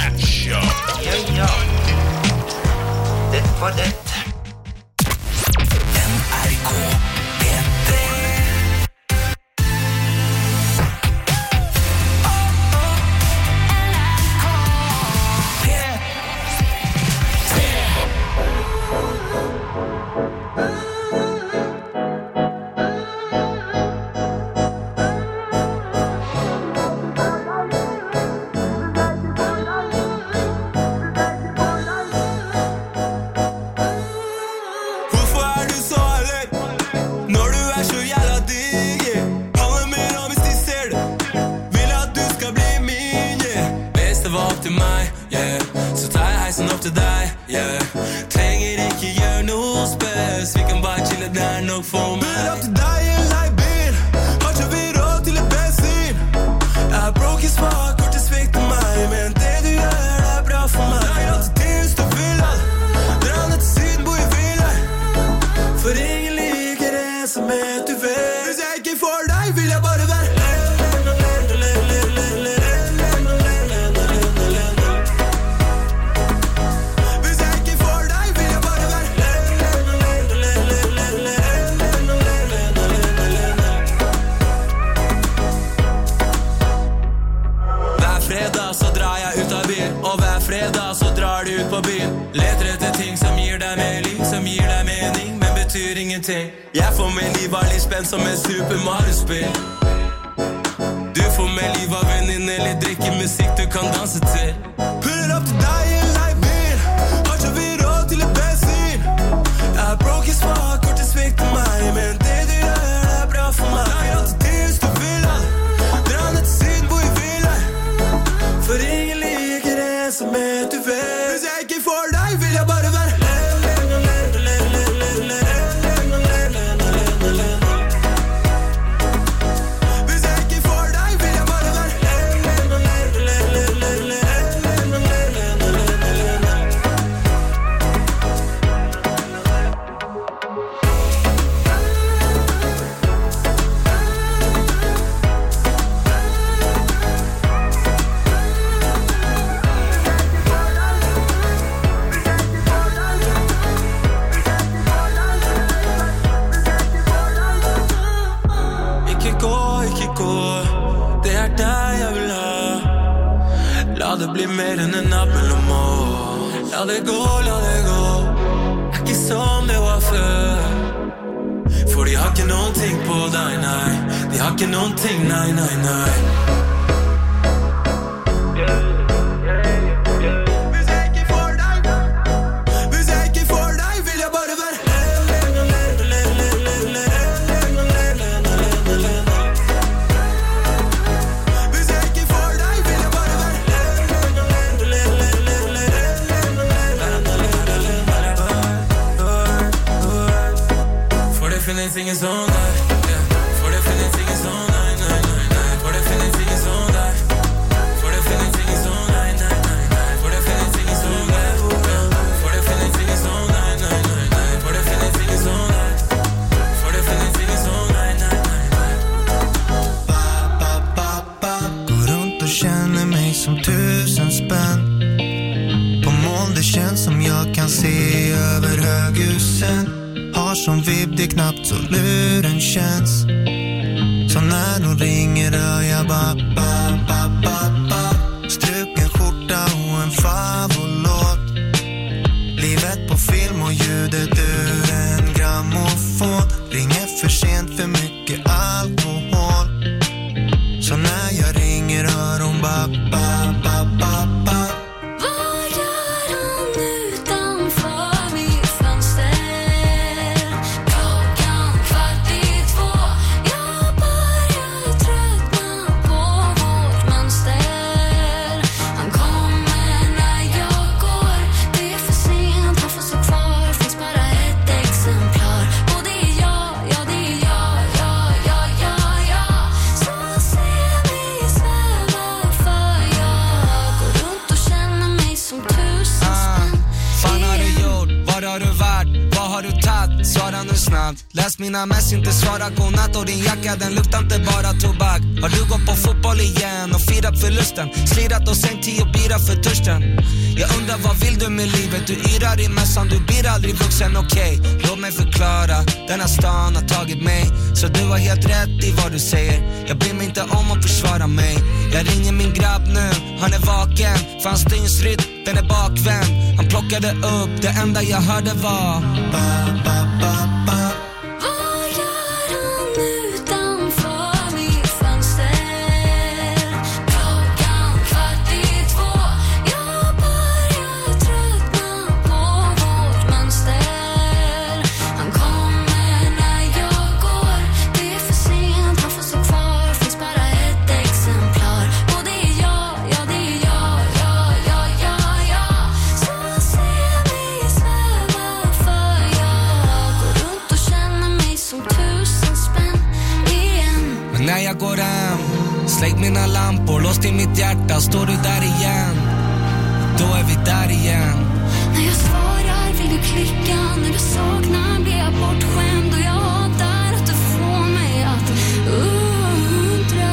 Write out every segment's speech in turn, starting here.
Show. Ja. Det var det. NRK P3. Opp til deg, yeah. Trenger ikke gjøre noe spes. Vi kan bare chille der nok for meg. Blir opp til deg i en leiebil. Har ikke vi råd til et bensin. Jeg har broken smak, kort til svikt om meg. Men det du gjør, det er bra for meg. Jeg er alltid dyst og villa. Dra ned til syden, bo i villa. For ingen liker det som er du vet. Hvis jeg ikke får deg, vil jeg bare være. Og hver fredag så drar du ut på byen. Leter etter ting som gir deg mer liv, som gir deg mening, men betyr ingenting. Jeg får med liv av litt spenn som et Super Mario-spill. Du får med liv av venninne eller drikke musikk du kan danse til. Puller opp til deg i en leiebil. Har ikke vi råd til et bensin. Jeg har broken smak, kort til svikt om meg. Men det du gjør, det er bra for meg. Jeg er alltid dyst og villa. Dra ned til syden, bo i villa. For ingen som er du vet. Hvis jeg ikke får deg, vil jeg bare være. Hvis jeg ikke får deg, vil jeg bare være. La det bli mer enn en natt mellom år. La det gå, la det gå. Er ikke som det var før. For de har ikke noen ting på deg, nei. De har ikke noen ting, nei, nei, nei. Ingen sånn der, yeah. For det finnes ingen sånn, nei, nei, nei, nei. For det finnes ingen sånn der. For det finnes ingen sånn, nei, nei, nei, nei. For det finnes ingen sånn der, yeah. For det finnes ingen sånn, nei, nei, nei, nei. For det finnes ingen sånn der. For det finnes ingen sånn, nei, nei, nei, nei. Ba, ba, ba, ba. Går rundt og känner mig som 1000 spänn. På moln det känns som jag kan se över höghusen. Har som vibb, det knappt så luren känns. Så när de ringer hör jag ba, ba, ba, ba, ba. Struken skjorta och en favorit. Livet på film och ljudet ur en grammofon. Ringer för sent, för mycket alkohol. Så när jag ringer hör hon ba, ba, ba, ba, ba. svara nu snabbt. Läs mina mess, inte svara godnatt. Och din jacka, den luktar inte bara tobak. Har du gått på fotboll igen och firat förlusten? Slirat och sänkt 10 bira för törsten. Jag undrar vad vill du med livet? Du yrar i mässan, du blir aldrig vuxen, okej. Låt mig förklara, denna stan har tagit mig. Så du har helt rätt i vad du säger. Jag bryr mig inte om att försvara mig. Jag ringer min grabb nu, han är vaken. För hans dygnsrytm, den är bakvänd. Han plockade upp, det enda jag hörde var ba, ba, ba, ba. Vad gör han utanför mitt fönster? Klockan 1:45. Jag börjar tröttna på vårt mönster. Han kommer när jag går. Det är för sent, han får stå kvar. Finns bara ett exemplar. Och det är jag, ja det är jag, ja. Så ser mig sväva för jag går runt och känner mig som 1000 spänn igen. Men när jag går hem, släck mina lampor, låst i mitt hjärta, står du där igen. Då är vi där igen. När jag svarar vill du klicka. När du saknar blir jag bortskämd. Och jag hatar att du får mig att undra.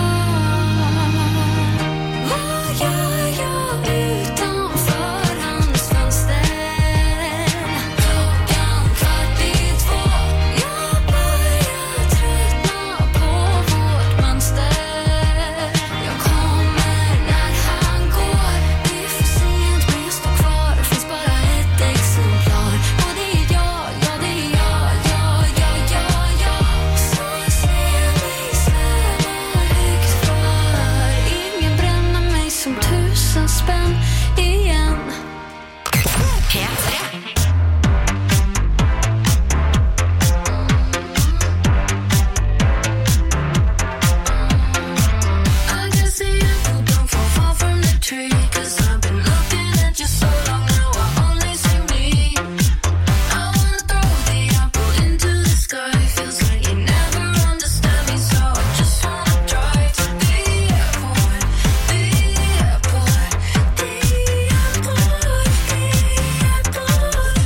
Vad gör jag utanför hans fönster? Klockan 1:45. Jag börjar tröttna på vårt mönster. Jag kommer när han går. Det är för sent men jag står kvar. Det finns bara ett exemplar. Och det är jag, ja det är jag, ja. Så ser mig sväva högt för. Ingen bränner mig som 1000 spänn igen. I can see you don't fall far from the tree. 'Cause I've been looking at you so long now I only see me. I wanna throw the apple into the sky. Feels like you never understand me, so I just wanna drive to the airport. The airport, the airport, the airport.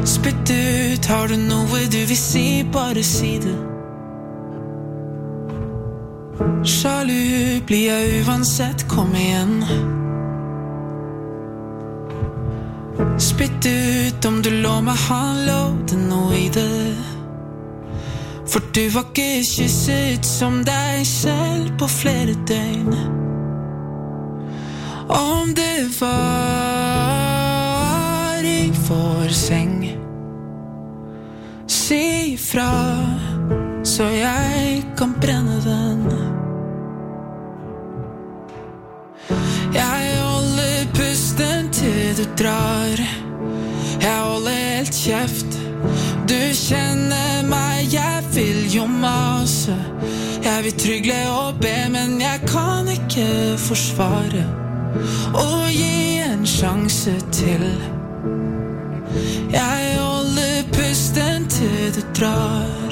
Spytt ut, har du noe du vil si, bare si det. Sjalu blir jeg uansett, kom igjen. Spytt ut om du lå meg, han lovde noe i det. For du var ikke kysset som deg selv på flere døgn. Om det var i vår seng, si ifra, så jeg kan brenne den. Jeg holder pusten til du drar. Jeg holder helt kjeft. Du kjenner meg, jeg vil jo mase. Jeg vil trygle og be, men jeg kan ikke forsvare og gi en sjanse til. Jeg holder pusten til du drar.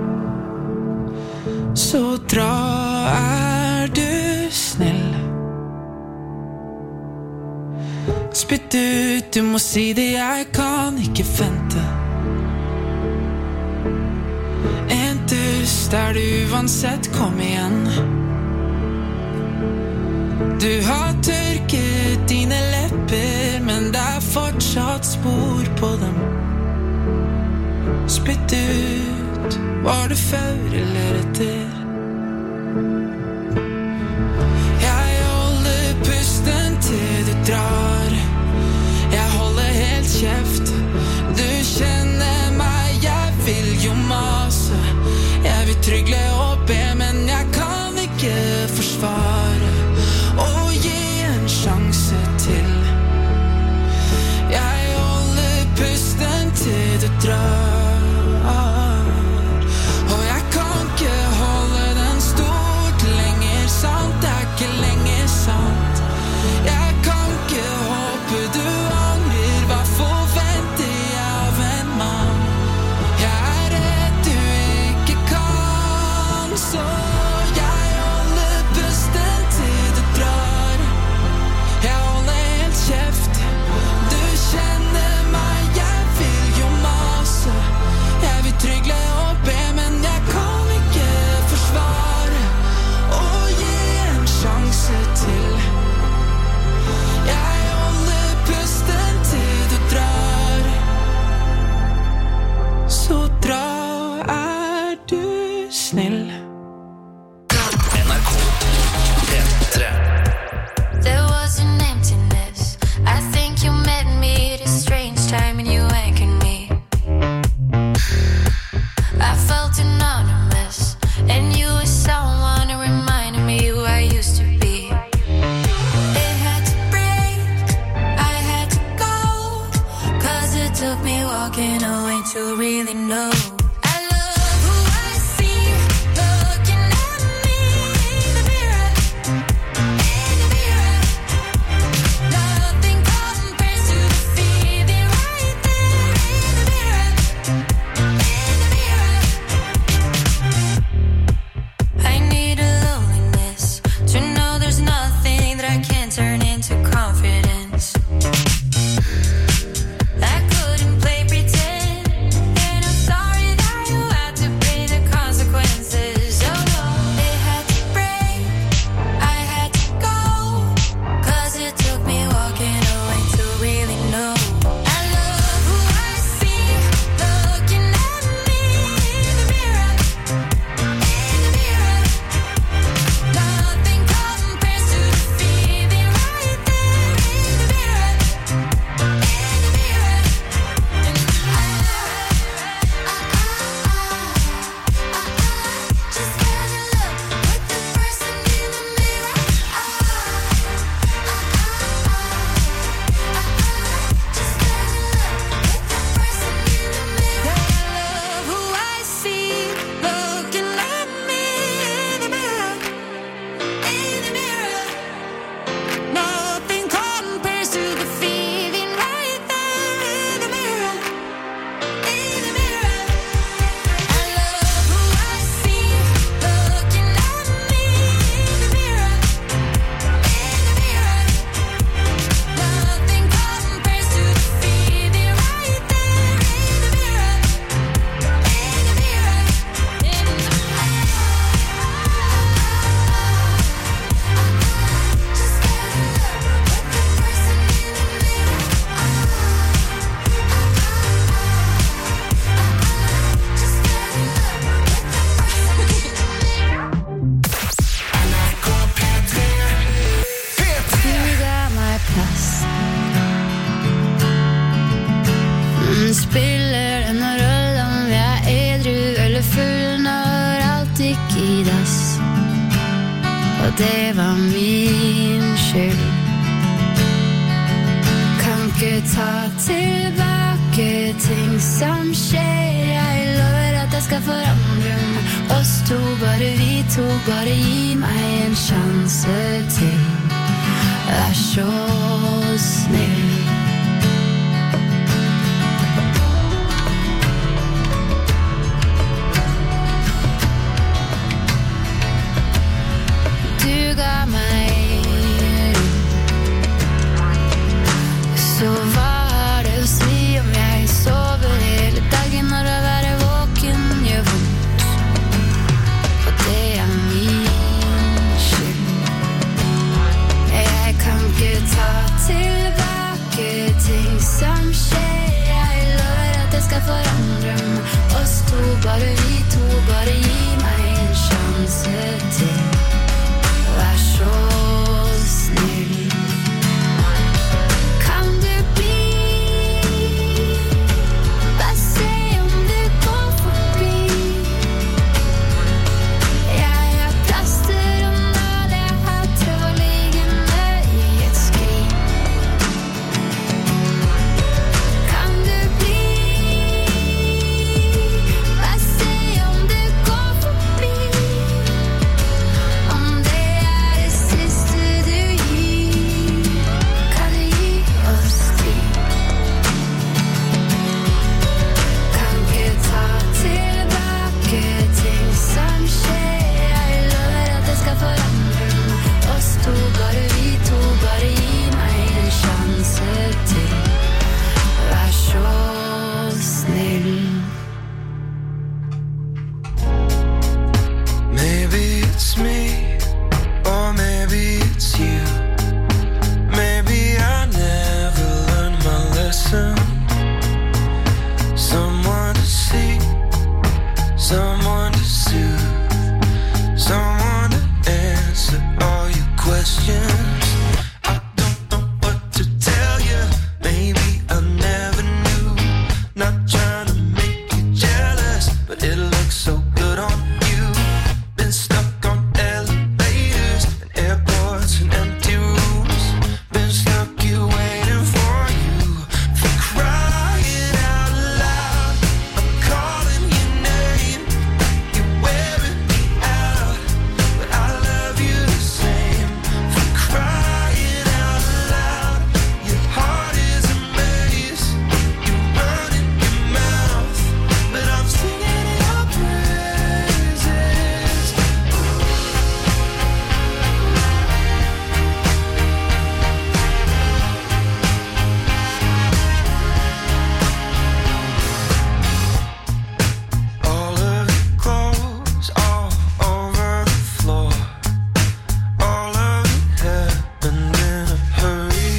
Så dra, er du snill. Spytt ut, du må si det, jeg kan ikke vente. En dust er du uansett, kom igjen. Du har tørket dine lepper, men det er fortsatt spor på dem. Spytt ut, var det før eller etter? Jeg holder pusten til du drar. Jeg holder helt kjeft. Du kjenner meg, jeg vil jo mase. Jeg vil trygle og be, men jeg kan ikke forsvare og gi en sjanse til. Jeg holder pusten til du drar. Og jeg kan ikke holde den stort lenger, sant? Det er ikke lenger sant. Jeg kan ikke håpe du angrer. Hva forventer jeg av en mann? Jeg er redd du ikke kan, så jeg holder pusten til du drar. Jeg holder helt kjeft. Du kjenner meg, jeg vil jo mase. Jeg vil trygle og be, men jeg kan ikke forsvare og gi en sjanse til. Jeg holder pusten til du drar. Så dra, er du snill. NRK P3. There was an emptiness. I think you met me at a strange time and you anchored me. I felt anonymous, and you were someone who reminded me who I used to be. It had to break, I had to go, 'cause it took me walking away to really know. I love who I see, looking at me in the mirror. Nothing compares to the feeling right there in the mirror. I need a loneliness to know there's nothing that I can't turn into confidence. I couldn't play pretend, and I'm sorry spiller det noen rolle om vi edru eller full når alt gikk i dass. Og det var min skyld. Kan ikke ta tilbake ting som skjer. Jeg lover at jeg skal forandre meg. Oss to, bare vi to, bare gi meg en sjanse til. Vær så snill. Du ga meg ro. Så hva har det å si om jeg sover hele dagen når å være våken gjør vondt? Og det er min skyld. Jeg kan ikke ta tilbake ting som skjer. Jeg lover at jeg skal forandre meg. Oss to, bare vi to, bare gi meg en sjanse til. Vær så snill. Kan du bli? Bare se om du går forbi. Jeg har plaster og nål, jeg har tråd liggende i et skrin. Kan du bli? Bare se om du går forbi. Om det er det siste du gir, kan du gi oss tid. Kan ikke ta tilbake ting som skjer. Jeg lover at jeg skal forandre meg. Oss to, bare vi to, bare gi meg en sjanse til. Vær så snill. Maybe it's me, or maybe it's you. Maybe I never learned my lesson. Someone to see, someone to soothe, someone to answer all your questions. I don't know what to tell you. Maybe I never knew. Not trying to make you jealous, but it looks so good on you. Been stuck on elevators and airports and empty rooms. Been stuck here waiting for you. For crying out loud, I'm calling your name. You're wearing me out, but I love you the same. For crying out loud, your heart is a maze. You run in your mouth, but I'm singing your praises. All of your clothes all over the floor. All of it happened in a hurry.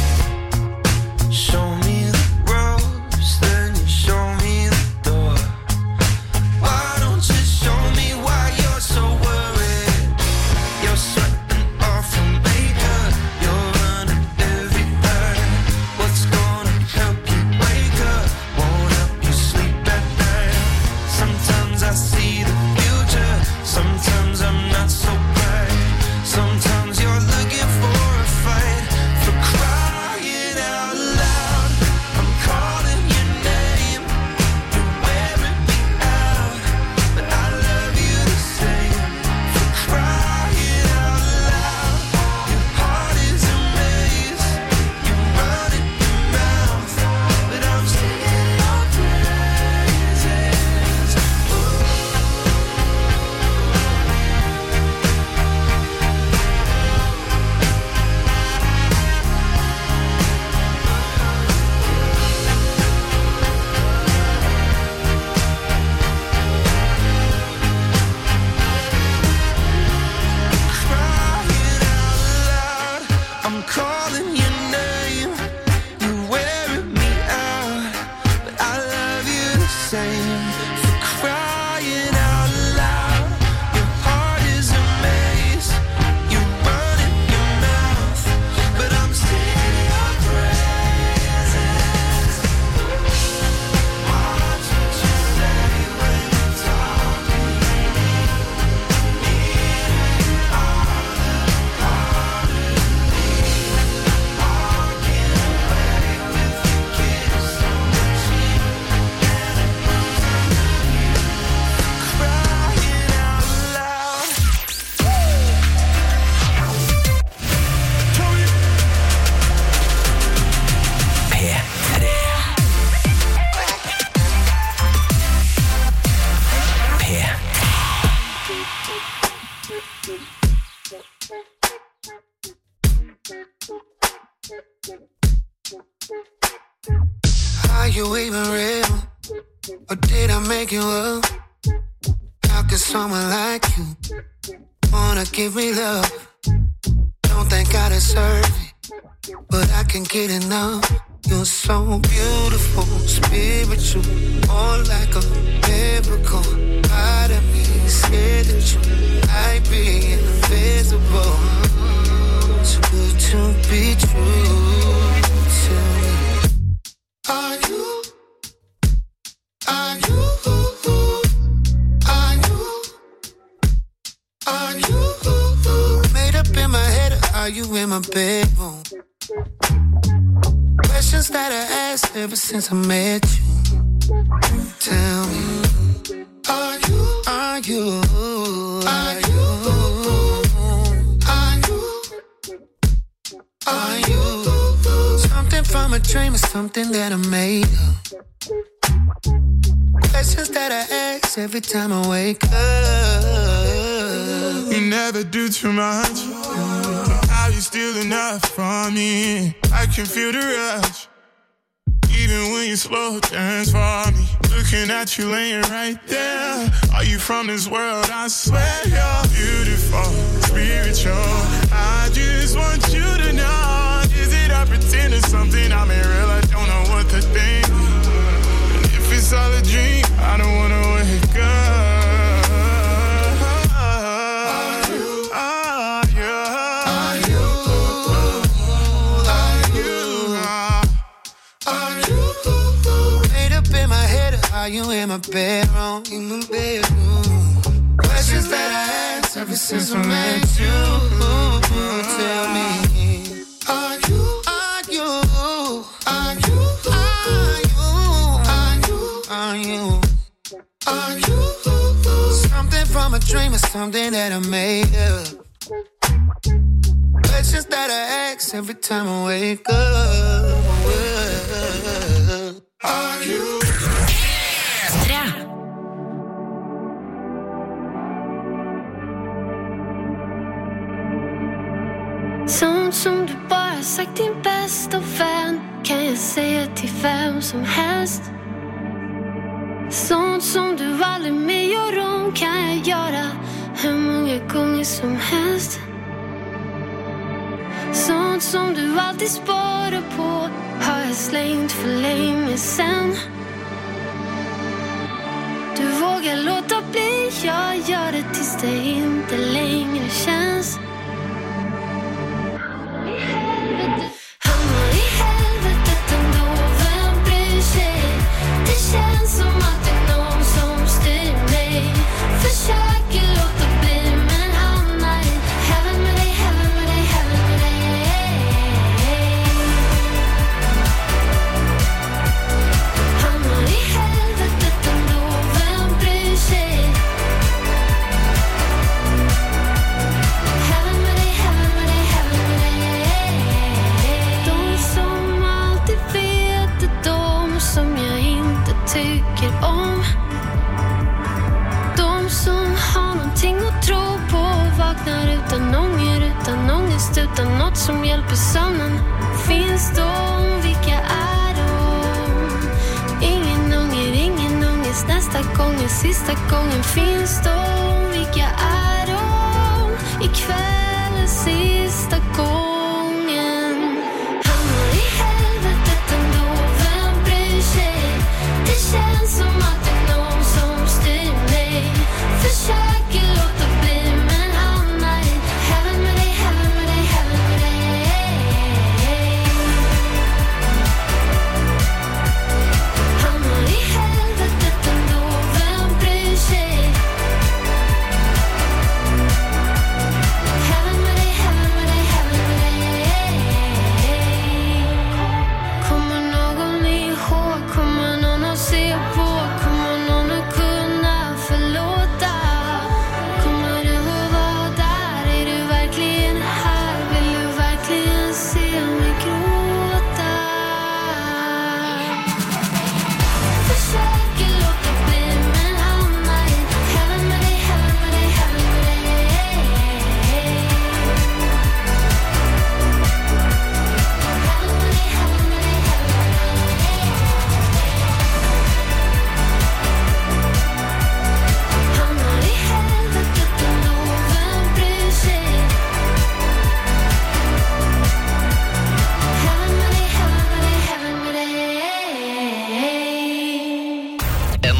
Show me the ropes, then you show me the door. Why don't you show me why you're so worried? You're sweating off from makeup, you're running everywhere. What's gonna help you wake up? Won't help you sleep at night. Sometimes I see the future, sometimes I'm not so bright. Sometimes you're looking for a fight. For crying out loud, I'm calling your name. You're wearing me out, but I love you the same. For crying out loud, your heart is a maze. You run in your mouth, but I'm singing your praises. Crying out loud, I'm calling your name. You're wearing me out, but I love you the same. For crying out loud, your heart is a maze. You run in your mouth, but I'm singing your praises. Are you even real? Or did I make you up? How could someone like you wanna give me love? Don't think I deserve it, but I can't get enough. You're so beautiful, spiritual, all like a miracle. Part of me said that you might be invisible. Too good to be true. Tell me, are you made up in my head, or are you in my bedroom? Questions that I asked ever since I met you. Tell me, are you something from a dream or something that I made up? Questions that I ask every time I wake up. You never do too much. How you still enough from me? I can feel the rush. Even when you slow dance for me. Looking at you laying right there. Are you from this world? I swear you're beautiful, spiritual. I just want you to know. Is it I pretend it's something I'm in real? I don't know what to think. And if it's all a dream, I don't wanna wake up. Are you in my bedroom? In my bedroom. Questions that I asked ever since I met you. Tell me, are you something from a dream or something that I made up? Questions that I ask every time I wake up. Are you? Sånt som du bara sagt din bästa vän kan jag säga till vem som helst. Sånt som du aldrig mer gör om kan jag göra hur många gånger som helst. Sånt som du alltid sparar på har jag slängt för länge sen. Du vågar låta bli, jag gör det tills det inte längre känns. Hamnar i helvetet ändå, vem bryr sig? Det känns som att det är någon som styr mig. Försöker låta bli men hamnar i heaven med dig, heaven med dig, heaven med dig. Hamnar i helvetet ändå, vem bryr sig? Heaven med dig, heaven med dig, heaven med dig. De som alltid vet är de som jag inte tycker om. De som har någonting att tro på, vaknar utan ånger, utan ångest, utan något som hjälper sömnen. Finns de, vilka är de? Ingen ångest, nästa gång är sista gången. Finns de, vilka är de? Ikväll är sista gången. Hamnar i helvetet ändå, vem bryr sig? Det känns som att det är någon som styr mig. Försöker låta bli men hamnar i heaven med dig, heaven med dig, heaven med dig. Hamnar i helvetet ändå, vem bryr sig? Heaven med dig, heaven med dig, heaven med dig.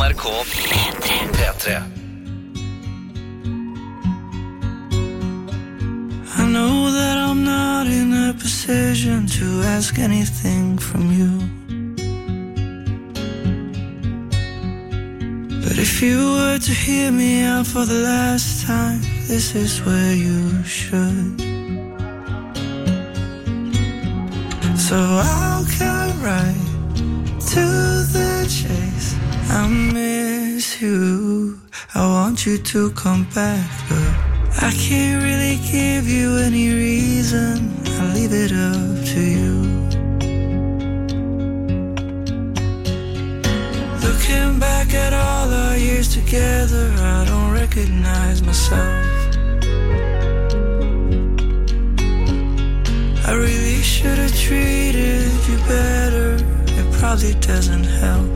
NRK P3. I know that I'm not in a position to ask anything from you, but if you were to hear me out for the last time, this is where you should. So I'll cut right to the chase. I miss you, I want you to come back, but I can't really give you any reason. I'll leave it up to you. Looking back at all our years together, I don't recognize myself. I really should have treated you better. It probably doesn't help,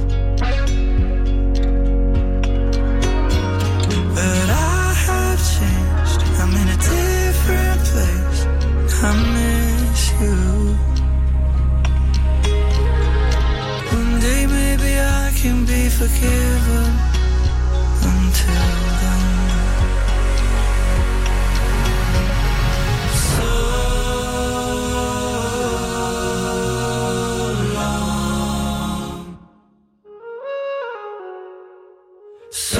but I have changed. I'm in a different place. I miss you. One day maybe I can be forgiven. Until then, so long, so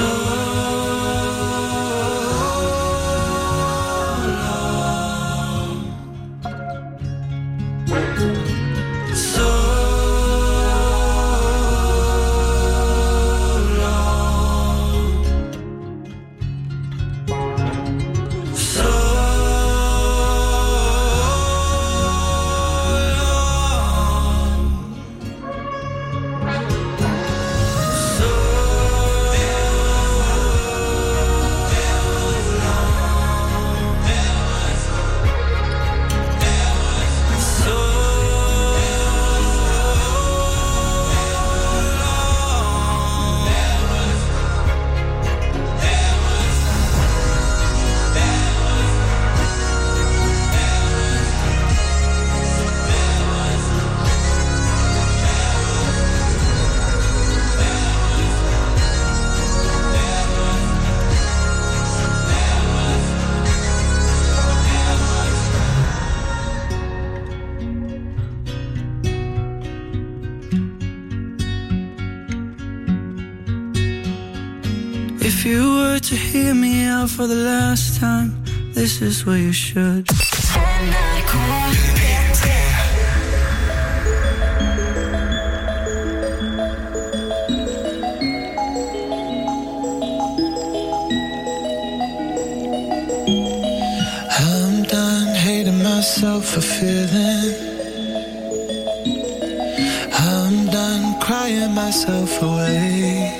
if you were to hear me out for the last time, this is where you should. I'm done hating myself for feeling. I'm done crying myself away.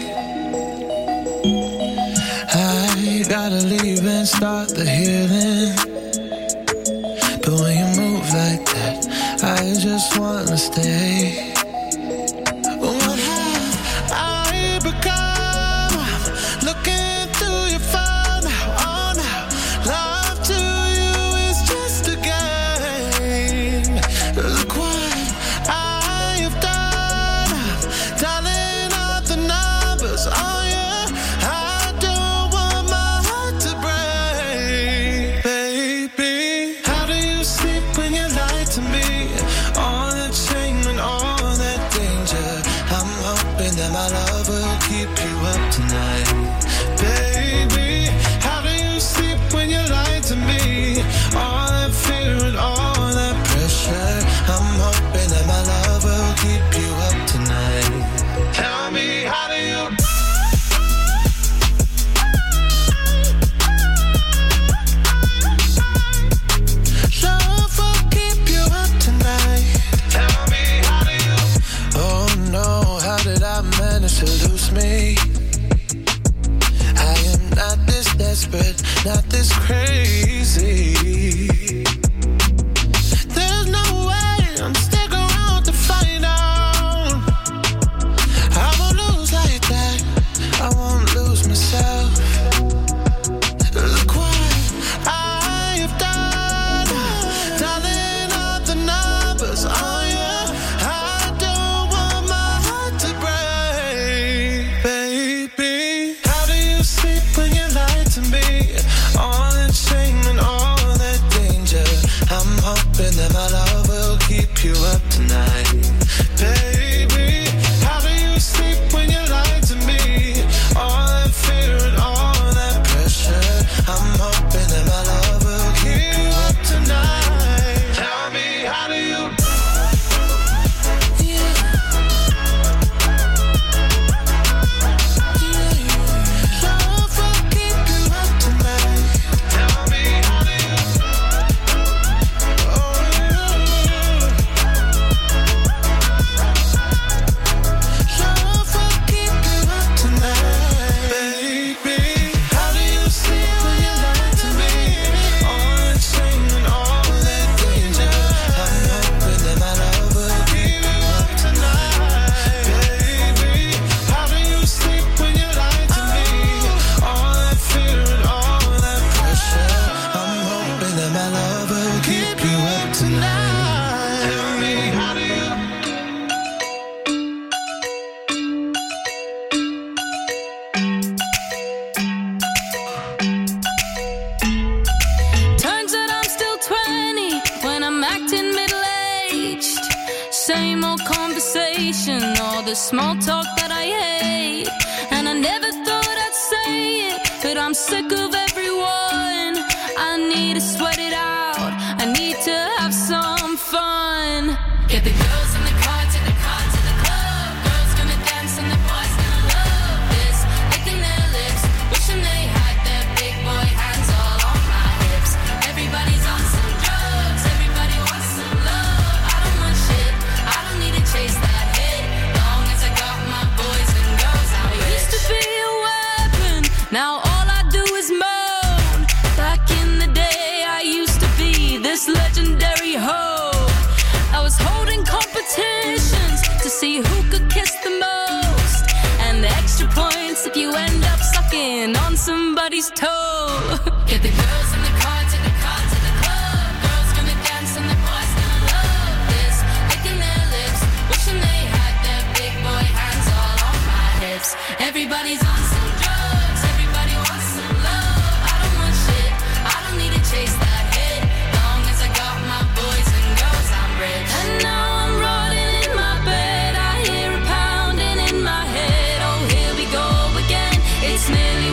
I gotta leave and start the healing, but when you move like that, I just wanna stay. What have I become? I'm looking through your phone now, oh now. Love to you is just a game. Look what I have done. I'm dialing up the numbers, oh yeah. My love will keep you up tonight. Baby, how do you sleep when you lie to me? All that fear and all that pressure. I'm hoping that my love will keep you up tonight. Tell me, how do you... Love will keep you up tonight. Tell me, how do you... Oh no, how did I manage to lose me? I am not this desperate, not this crazy. There's no way I'm sticking around to find out. I won't lose like that, I won't lose myself. Look what I have done, dialing up the numbers, oh yeah. I don't want my heart to break, baby. it's small talk that I hate. And I never thought I'd say it, but I'm sick of everyone. I need to sweat it out, I need to have some fun. Get the girls in the car to the car to the club. Girls gonna dance and the boys gonna love this. Licking their lips, wishing they had their big boy hands all on my hips. Everybody's on some drugs, everybody wants some love. I don't want shit, I don't need to chase that hit. Long as I got my boys and girls, I'm rich. I used to be a weapon, now all I do is moan. Back in the day, I used to be this legendary hoe. I was holding competitions to see who could kiss the most, and the extra points if you end up sucking on somebody's toe. Get the girls in the car to the car to the club. Girls gonna dance and the boys gonna love this. Licking their lips, wishing they had their big boy hands all on my hips. Everybody's on some drugs, everybody wants some love. I don't want shit, I don't need to chase that hit. Long as I got my boys and girls, I'm rich. And now I'm rotting in my bed, I hear a pounding in my head. Oh, here we go again. It's nearly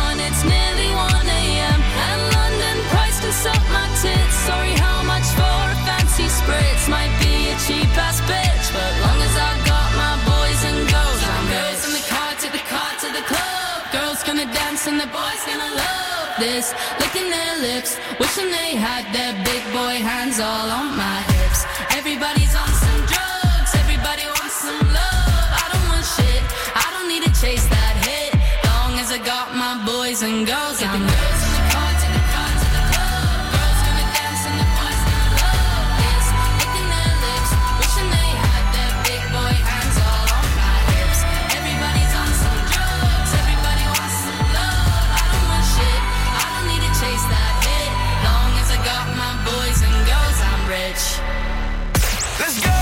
1 a.m. And London price can suck my tits. Sorry, how much for a fancy spritz? Might be a cheap ass bitch, but long as I got my boys and girls, I'm rich. Girls in the car to the car to the club. Girls gonna dance and the boys gonna love this. Licking their lips, wishing they had their big boy hands all on my hips. Everybody's on some drugs, everybody wants some love. I don't want shit, I don't need to chase that hit. Long as I got my boys and girls, I'm girls in the car to the car to the club. Girls gonna dance and the boys gonna love this. Licking their lips, wishing they had their big boy hands all on my hips. Everybody's on some drugs, everybody wants some love. I don't want shit, I don't need to chase that hit. Long as I got my boys and girls, I'm rich. Let's go!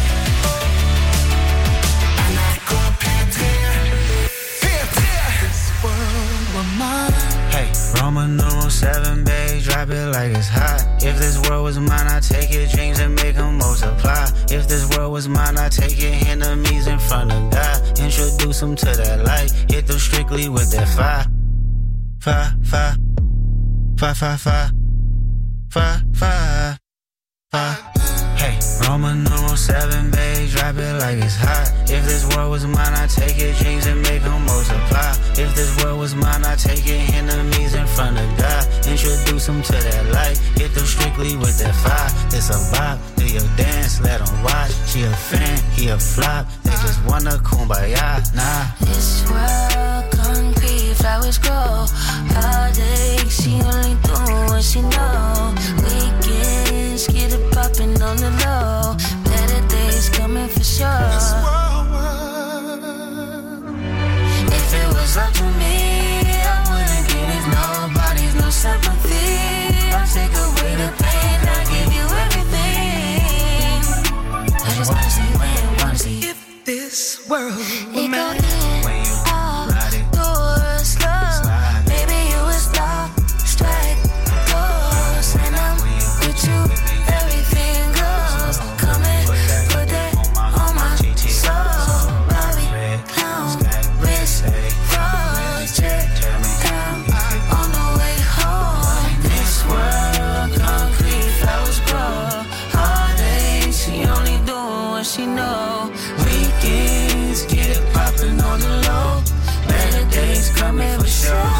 Hey, Roman numeral 7, babe, drop it like it's hot. If this world was mine, I'd take your dreams and make them multiply. If this world was mine, I'd take your enemies in front of God. Introduce them to that light, hit them strictly with that fire. Fire, fire, fire, fire, fire, fire, fire, fire. Hey, Roman numeral 7, babe, drop it like it's hot. If this world was mine, I'd take your dreams and make them multiply. If this world was mine, I'd take your enemies in front of God. Introduce them to that light, hit them strictly with that fire. It's a bop, do your dance, let them watch. She a fan, he a flop, they just wanna kumbaya, nah. This world concrete, flowers grow. All day, she only do what she know. Weekends, get it poppin' on the low. Better days coming for sure. If it was up to me, I wouldn't give nobody's no sympathy. I'll take away the pain, I'll give you everything. I just wanna see when you wanna see. If this world It were go mine, in, out, door, slow. Baby, you would stop, strike, goes. And I'm with you, everything goes. Come and put that on my soul. Bobby, clown, wrist, froze, check, down, on the way home. This world, concrete, flowers grow. All day, she only doing what she know. Weekends, get it poppin' on the low. Better days coming for sure.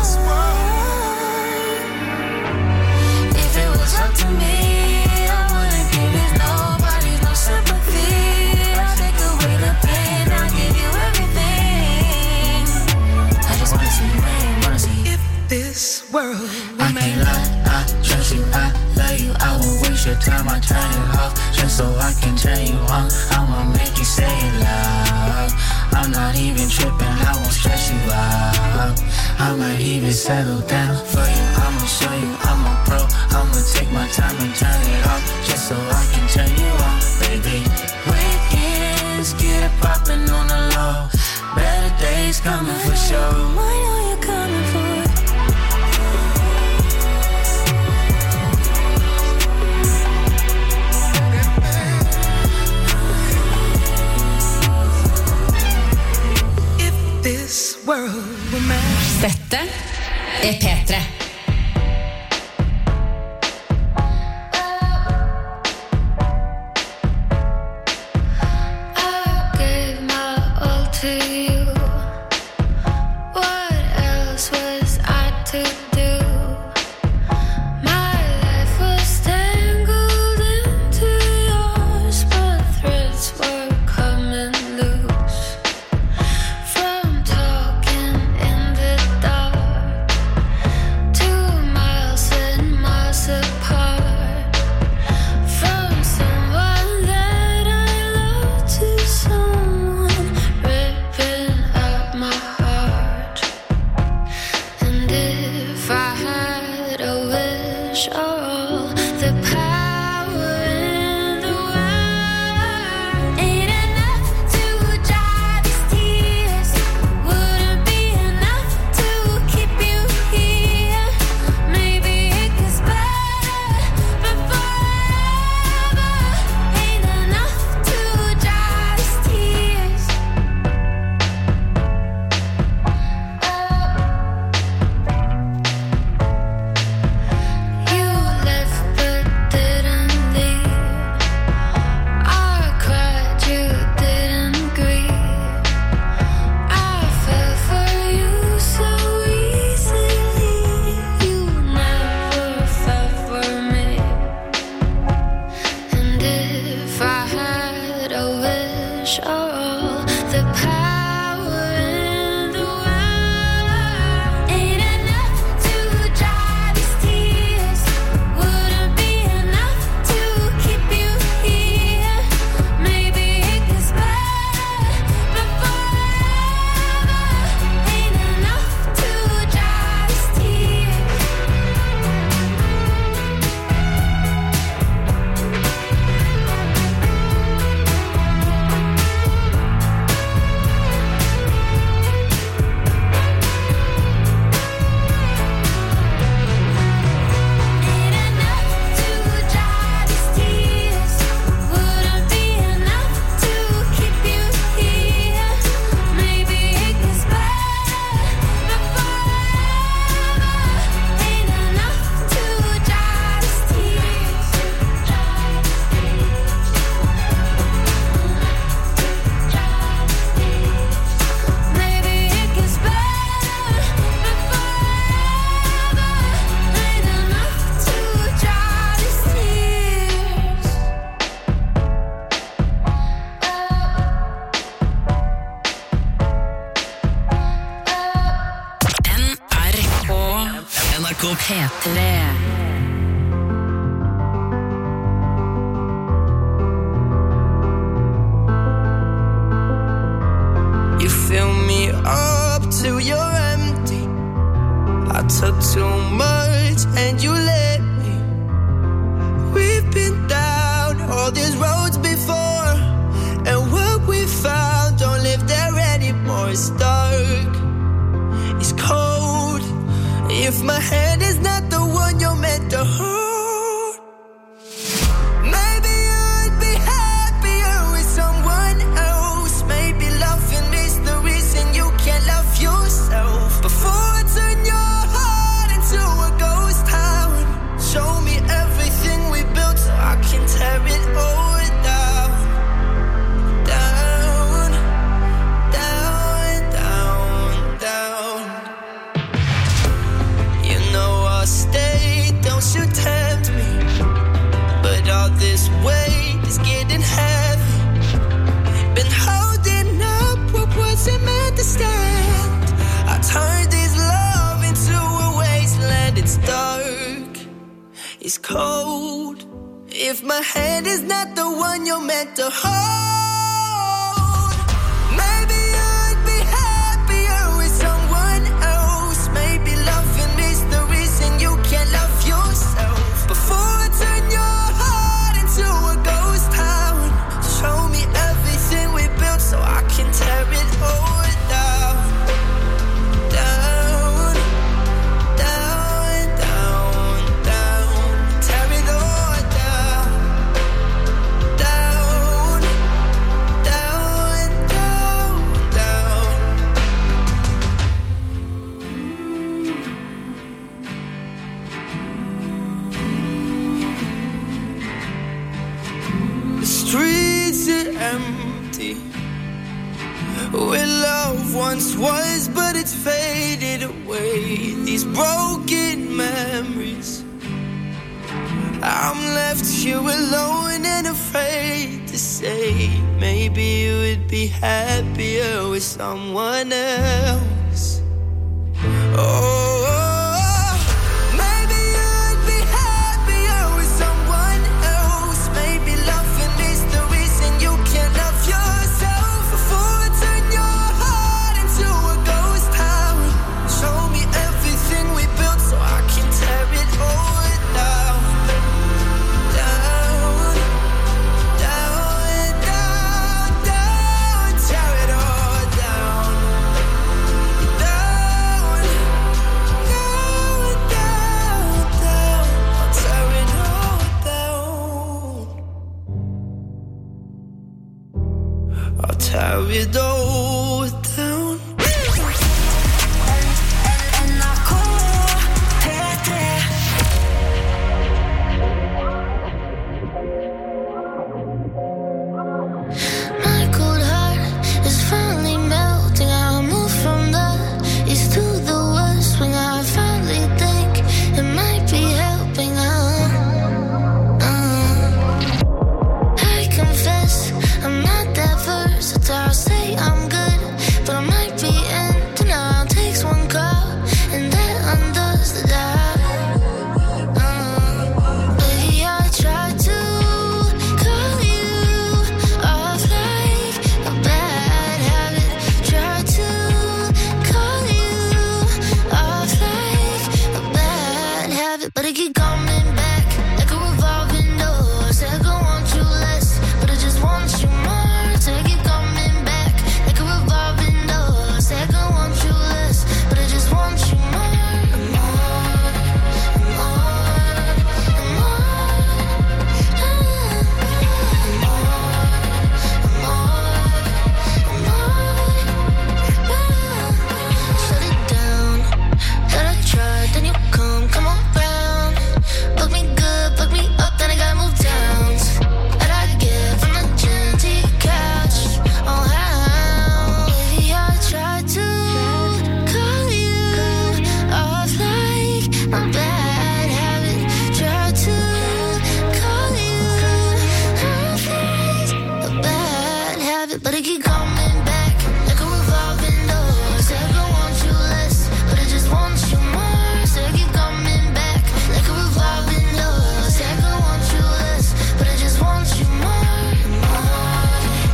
If it was up to me, I wouldn't give it nobody's no sympathy. I'll take away the pain, I'll give you everything. I just wanna see you, wanna see. if this world were I can't lie, I trust you, I love you. I won't waste your time, I turn it off just so I can turn you on. I'ma make you say it loud. I'm not even tripping, I won't stress you out. I might even settle down for you. I'ma show you I'm a pro. I'ma take my time and turn it off just so I can turn you on, baby. Weekends, get it poppin' on the low. Better days coming for sure. What are you coming for? this world were made. Dette P3. love once was, but it's faded away. These broken memories. I'm left here alone and afraid to say, maybe you would be happier with someone else. Oh, maybe you'd be happier with someone else. Maybe loving is the reason you can't love yourself. Before I turn your heart into a ghost town, show me everything we built so I can tear it all down. Down, down, down, down, tear it all down. Down, down, down, down, I'll tear it all down. I'll tear it all down. My cold heart is finally melting. I move from the east to the west. When I finally think it might be helping. I confess I'm not that versatile. I'll say I'm good, but I might be in denial. Takes one call and that undoes the dial. Baby, I tried to call you off like a bad habit. Tried to call you off like a bad habit, but it keep coming back like a revolving door. Said I want you less, but I just want you more. Said it keep coming back like a revolving door. Said I want you less, but I just want you more, more, shut it down. That I tried, then you come around. Look me good, look me up, then I gotta move down. That I get from the gym to your couch. Oh how, baby, I tried to call you off like a bad habit. Tried to call you off like a bad habit, but it keep coming back like a revolving door. Said I want you less, but I just want you more. Said it keep coming back like a revolving door. Said I want you less, but I just want you more, more,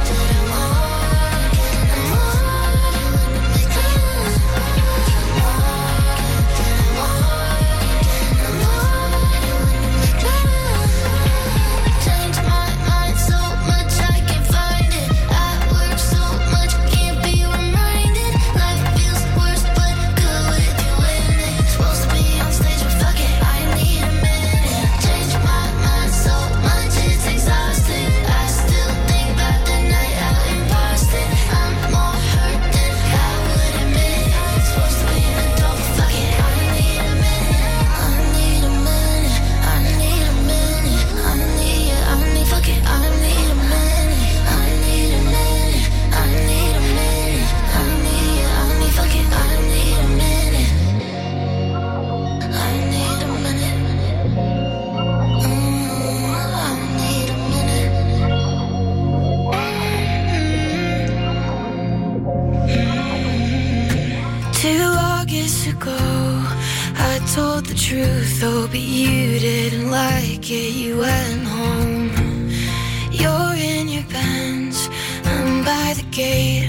changed my mind so much I can't find it. I work so much, can't be reminded. Life feels worse, but good with you in it. Supposed to be on stage, but fuck it, I need a minute. Changed my mind so much, it's exhausting. I still think about the night out in Boston. I'm more hurt than I would admit. Supposed to be an adult, but fuck it, I need a minute. I need a minute. I need a minute. Fuck it, I need a minute. I need a minute. I need a minute. Fuck it, I need a minute. I need a minute. I need a minute. 2 August ago, I told the truth, oh, but you didn't like it. You went home. You're in your Benz, I'm by the gate.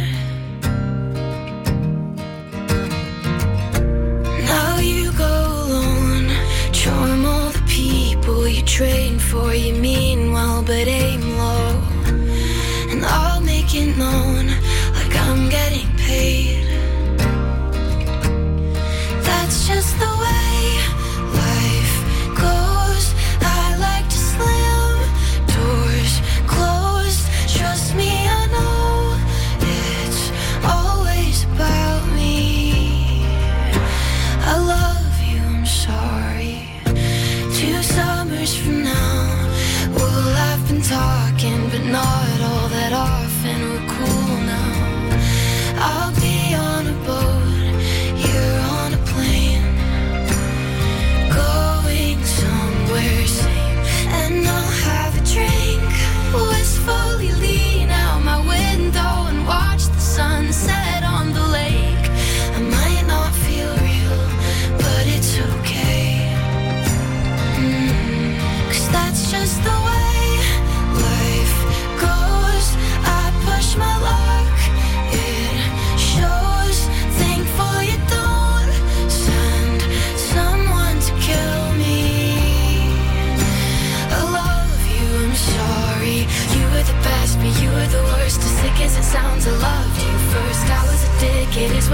Now you go alone, charm all the people you train for. You mean well, but aim low, and I'll make it known like I'm getting paid. That's just the way life goes. I like to slam doors closed. Trust me, I know it's always about me. I love you, I'm sorry. 2 summers from now, we'll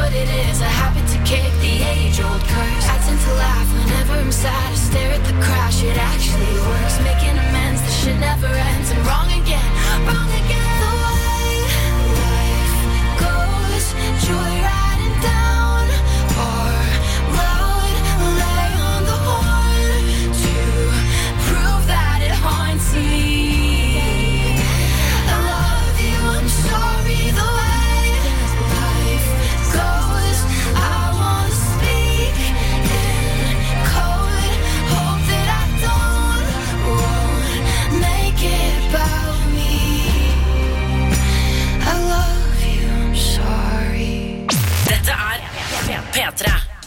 what it is. I happen to kick the age-old curse. I tend to laugh whenever I'm sad. I stare at the crash, it actually works. Making amends, the shit never ends. I'm wrong again, wrong again. The way life goes, joyriding down our road. Lay on the horn to prove that it haunts me. I love you, I'm sorry. The way life goes, I wanna speak in code. Hope that I won't make it about me. I love you, I'm sorry. Dette P3.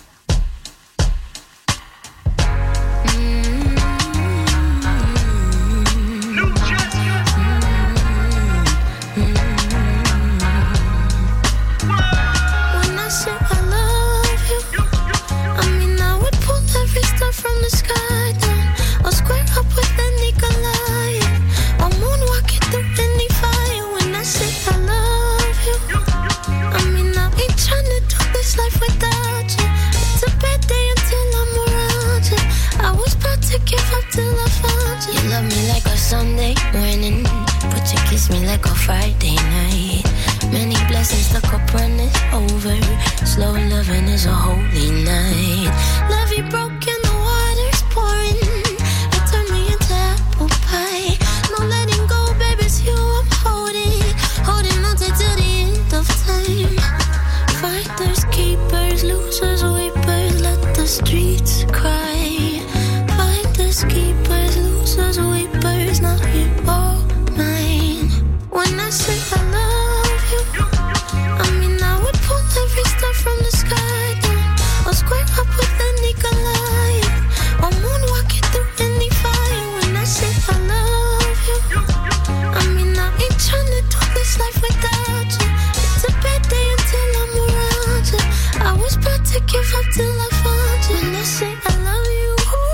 When I say I love you, I mean I would pull every star from the sky down. I'll square up with any Goliath. I'll moonwalk it through any fire. When I say I love you, I mean I ain't tryna do this life without you. It's a bad day until I'm around you. I was about to give up till I found you. You love me like a Sunday morning, but you kiss me like a Friday night. Many blessings, the cup runneth over. Slow loving is a holy night. Levee broken, the water's pouring. It turned me into apple pie. No letting go, baby, it's you I'm holding. Holding on till the end of time. Fighters, keepers, losers, weepers. Let the streets cry. Fighters, keepers, losers, weepers. Now you're all mine. When I say I love you, I mean I would pull every star from the sky down. I'll square up with any Goliath. I'll moonwalk it through any fire. When I say I love you, I mean I ain't tryna do this life without you. It's a bad day until I'm around you. I was about to give up till I found you. When I say I love you,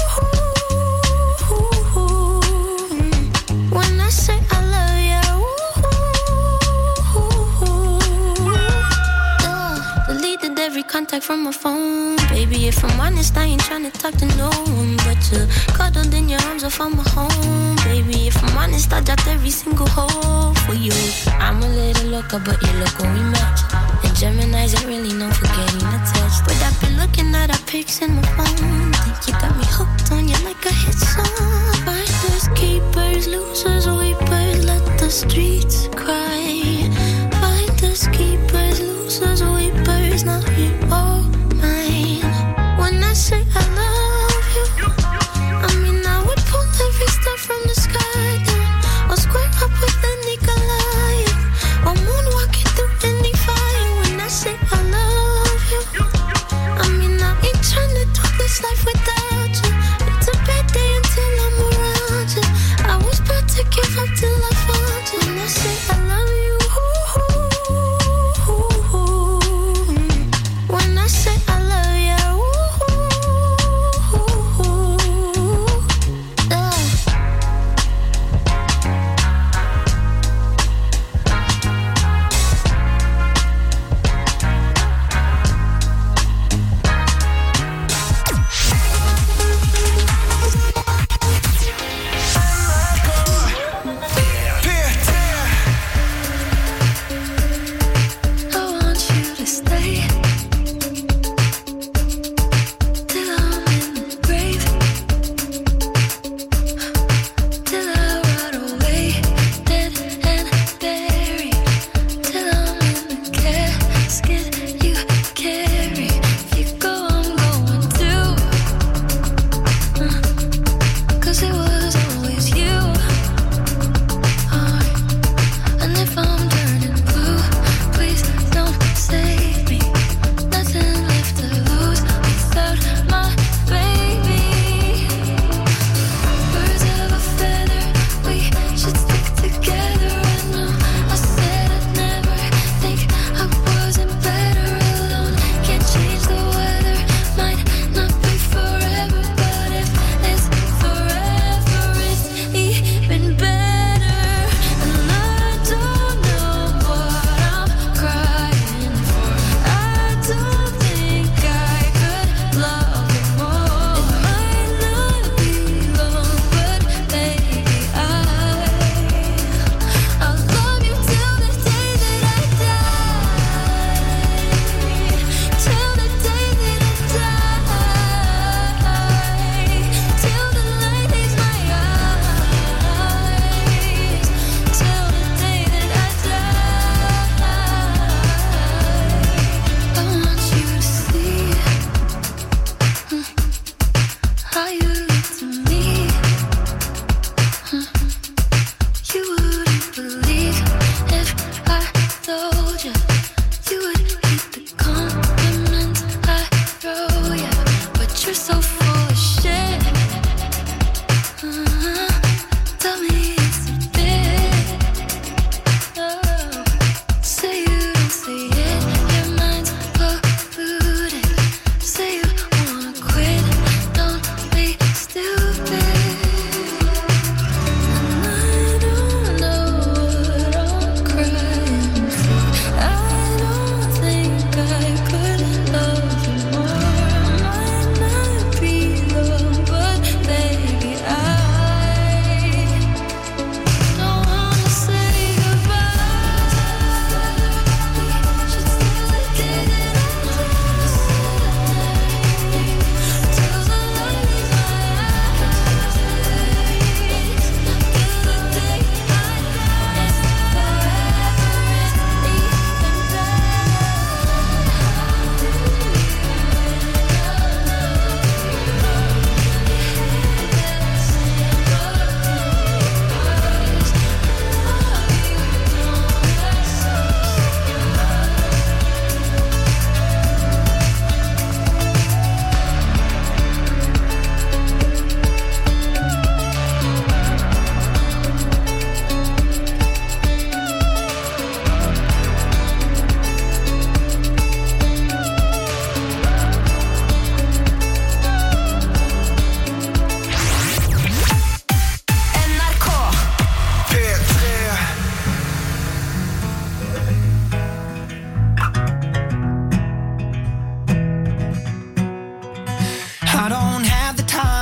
when I say I love you, deleted every contact from my phone. Baby, if I'm honest, I ain't tryna talk to no one but you. Cuddled in your arms, I found my home. Baby, if I'm honest, I dropped every single hole for you. I'm a little loca, but you look when we match. And Gemini's ain't really known for getting attached. But I've been looking at our pics in my phone. Think you got me hooked on you like a hit song. Fighters, keepers, losers, weepers. Let the streets cry. Fighters, keepers, losers, weepers. Now you're all mine. When I say I love you, I mean I would pull every star from the sky down. I'll square up with any Goliath. I'll moonwalk it through any fire. When I say I love you, I mean I ain't tryna do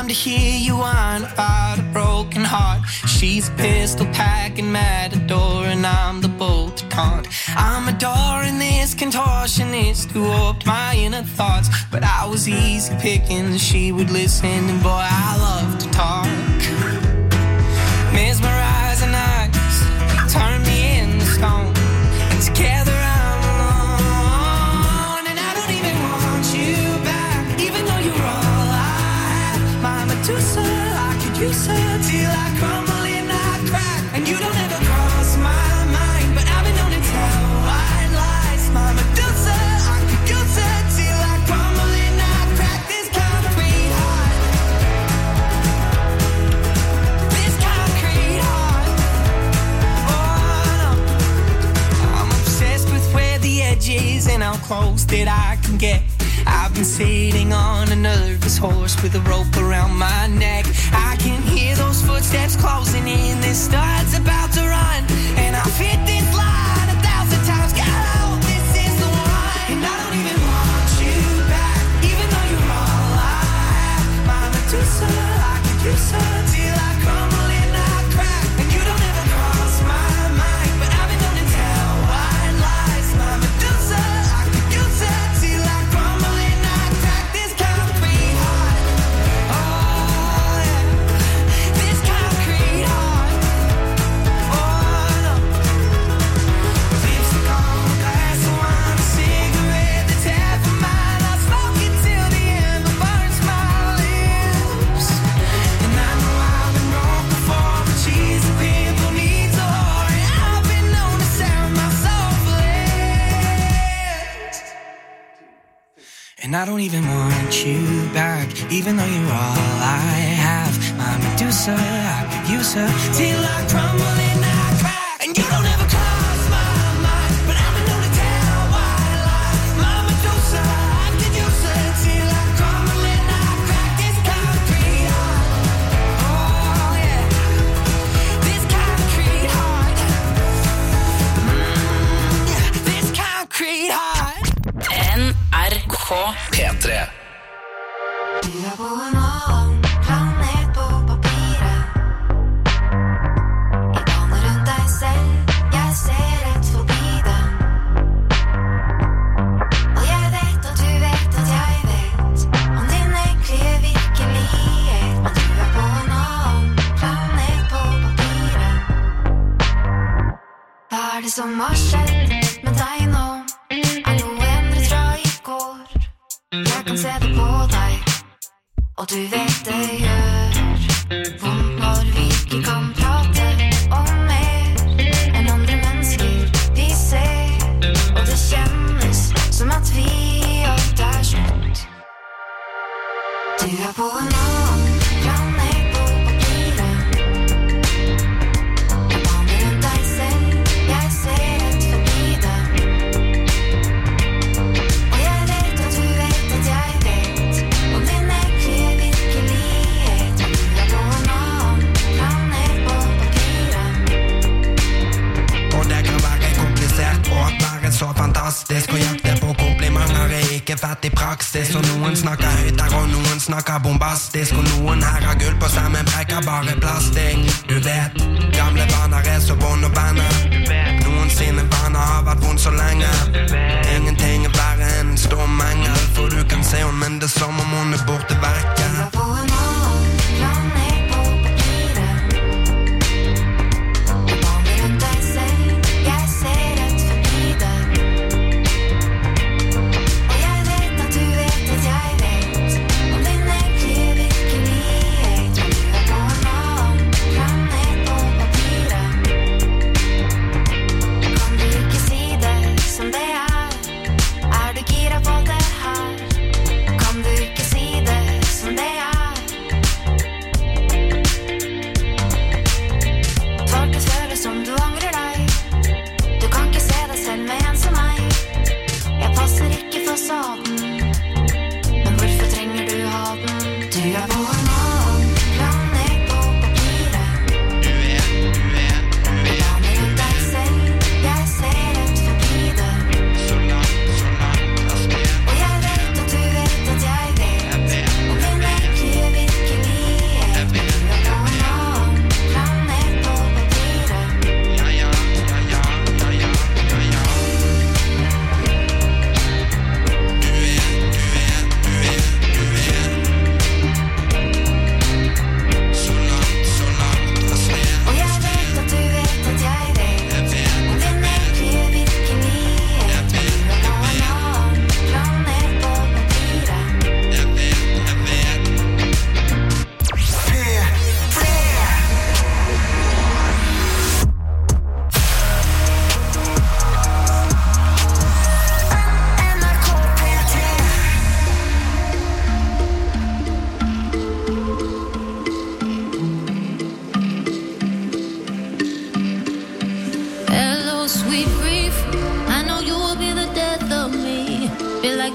to hear you whine about a broken heart. She's a pistol packing matador, and I'm the bolt to taunt. I'm adoring this contortionist who oped my inner thoughts, but I was easy picking, she would listen, and boy, I love to talk. Mesmerizing eyes turn me into stone, and together I'm alone, and I don't even want you back, even though you're all I have. My Medusa, I could use her till I crumble and I crack, and you don't ever cross my mind, but I've been known to tell white lies. My Medusa, I could use her till I crumble and I crack. This concrete heart, this concrete heart. Oh no, I'm obsessed with where the edge is and how close that I can get. I've been sitting on a nervous horse with a rope around my neck. I can hear those footsteps closing in. This start's about to run, and I've hit this line 1,000 times. God, I hope this is the one. And I don't even want you back, even though you're all I have. My Medusa, I could use her till I crumble and I crack, and you don't ever cross my mind, but I've been known to tell white lies. My Medusa, I could use her till I crumble and I crack. This concrete heart, oh yeah, this concrete heart, oh no. Lipstick on a glass of wine, a cigarette that's half a mile. I smoke it till the ember burns my lips, and I know I've been wrong before, but she's a pimple needs a whore, and I've been known to sound my soul flat. And I don't even want you back, even though you're all I have. My Medusa, I could use her till I crumble and I crack, and you don't ever cross my mind, but I've been known to tell white lies. My Medusa, I could use her till I crumble and I crack. This concrete heart, oh yeah, this concrete heart, yeah, this concrete heart. NRK P3. Du er på en annen planet på papiret. I baner rundt deg selv, jeg ser rett forbi det. Og jeg vet at du vet at jeg vet om din eklige virkelighet. Men du er på en annen planet på papiret. Hva er det som har skjedd med deg nå? Er noe endret fra i går? Jeg kan se det på deg, og du vet det gjør vondt når vi ikke kan prate om mer enn andre mennesker vi ser, og det kjennes som at vi alt er slutt. Du er på en annen planet på papiret. Jeg baner rundt deg selv, jeg ser rett forbi det. Og jeg vet at du vet at jeg vet om din eklige virkelighet. Og du er på en annen planet på papiret. Og det kan være komplisert og være så fantastisk. Og jakte på komplimenter er ikke fett i praksis. Og noen snakker høyt der, og noen snakker bombastisk. Og noen her har gull på seg, men brekker bare plastikk. Du vet, gamle vaner er så vond å bande. Noen sine vaner har vært vond så lenge. Ingenting er verre enn en stum engel, for du kan se hun, men det er som om hun er borte vekke. Du er på en annen planet på papiret. Jeg baner rundt deg selv, jeg ser rett forbi det. Og jeg vet at du vet at jeg vet om din eklige virkelighet. Men du er på en annen planet på papiret. Kan du ikke si det som det er? Er du gira på det her? Kan du ikke si det som det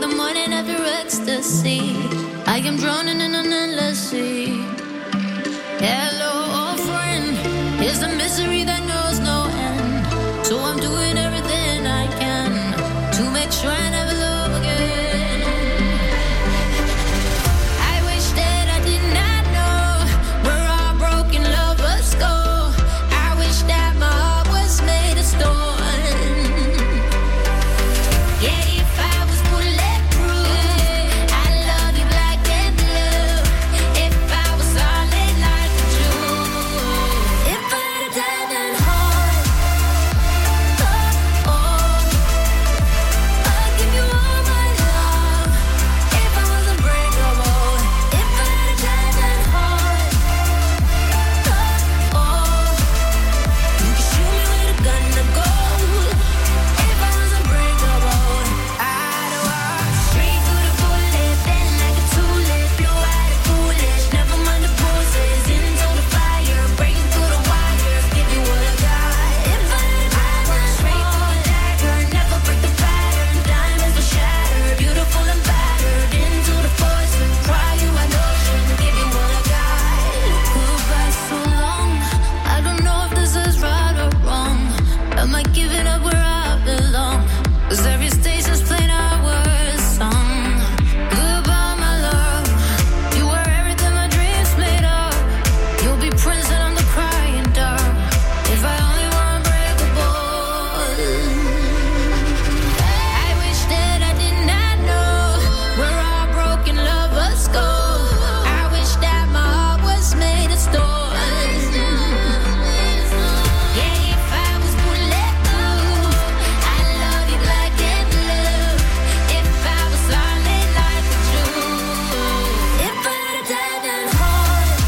the morning after ecstasy. I am drowning in an endless sea. Hello, old friend, here's a misery that knows no end. So I'm doing everything I can to make sure I never